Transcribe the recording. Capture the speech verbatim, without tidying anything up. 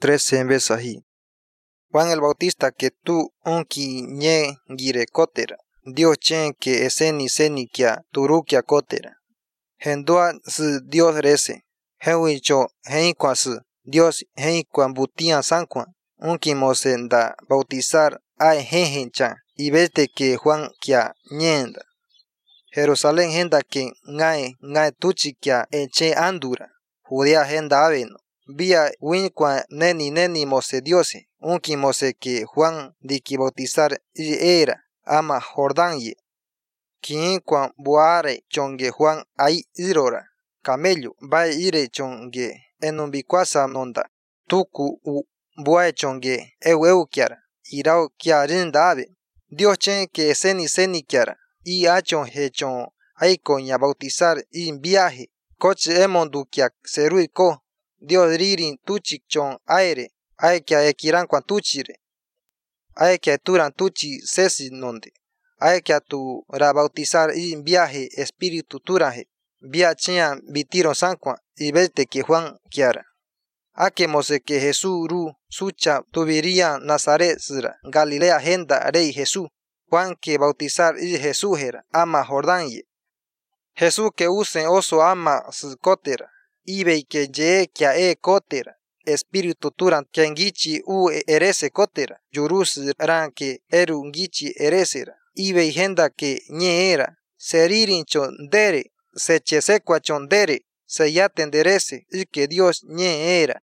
trece en vez ahí. Juan el Bautista que tú unki ñe gire kotera. Dios chen que eseni seni kia turukia kotera. Hendua si Dios rese. Hewi cho heikwa si Dios heikwa butian sankwa. Unki mose da bautizar ay hehencha. Y vete que Juan kia ñenda. Jerusalén henda que ngae ngae tuchi kia eche andura. Judea henda aveno. Via winkwa neni neni mose diose. Unki mose que Juan di ki bautizar y era ama Jordán ye. Quien kwa buare chonge Juan ay irora. Camello va ire chonge enumbikwasa nonda. Tuku u buae chonge eu eu kiara. Irao kia rinda ave. Dios chen que seni seni kiara. Y achon hechon ay coña bautizar y viaje. Coche emondu kia serui ko. Dios ririn tuchik chon aire. Ay kia ekiran kwan tuchire. Ay kia turan tuchi sesi nonde. Ay kia tu ra bautizar y viaje espíritu turaje. Via chian vitiro sankwan y vete que Juan kiara. Ake mose que Jesús ru sucha tuviría Nazaret sira. Galilea henda rey Jesús. Juan que bautizar y Jesús era ama Jordán ye. Jesús que usen oso ama su kotera. Ibe que ye kia e kotera. Espíritu turan que ngichi u erese kotera. Yurus ran que eru ngichi eresera. Ibe henda que nye era. Seririn chondere. Se chesekwa chondere. Se yatenderese y que Dios nye era.